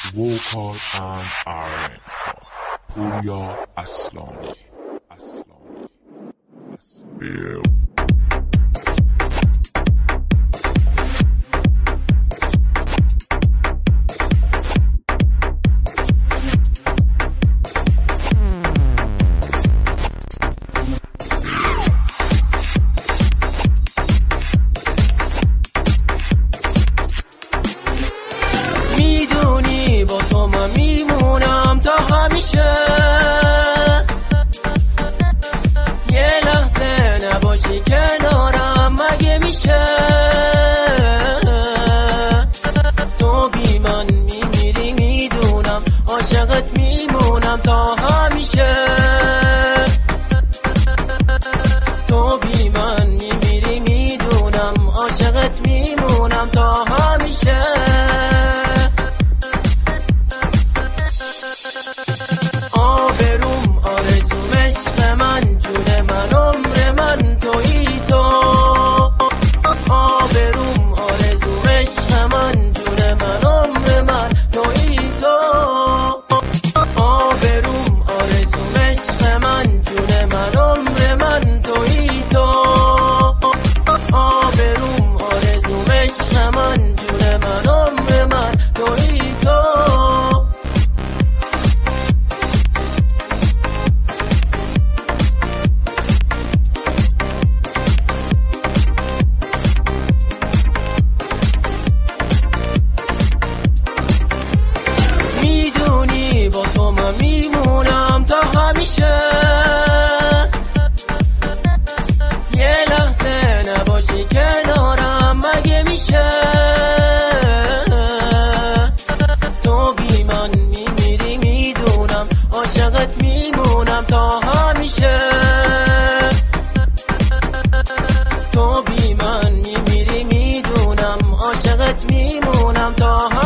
vocal and arranged by Purya Aslani. میدونی با تو من میمونم تا همیشه، یه لحظه نباشی کنارم مگه میشه؟ تو بی من میمیری میدونم، عاشقت میمونم تا همیشه. تو بی من میمیری میدونم، عاشقت میمونم تا همیشه. آبروم آرزوم عشق من، جون من عمر من تویی تو. آبروم آرزوم عشق من، جون من عمر من تویی تو. آبروم آرزوم عشق من، جون من عمر من تویی تو. آبروم آرزوم عشق من، جون من عمر من تویی تو. میدونی با تو من میمونم تا همیشه، یه لحظه نباشی کنارم مگه میشه؟ تو بی من میمیری میدونم، عاشقت میمونم تا همیشه. تو بی من میمیری میدونم، عاشقت میمونم تا همیشه.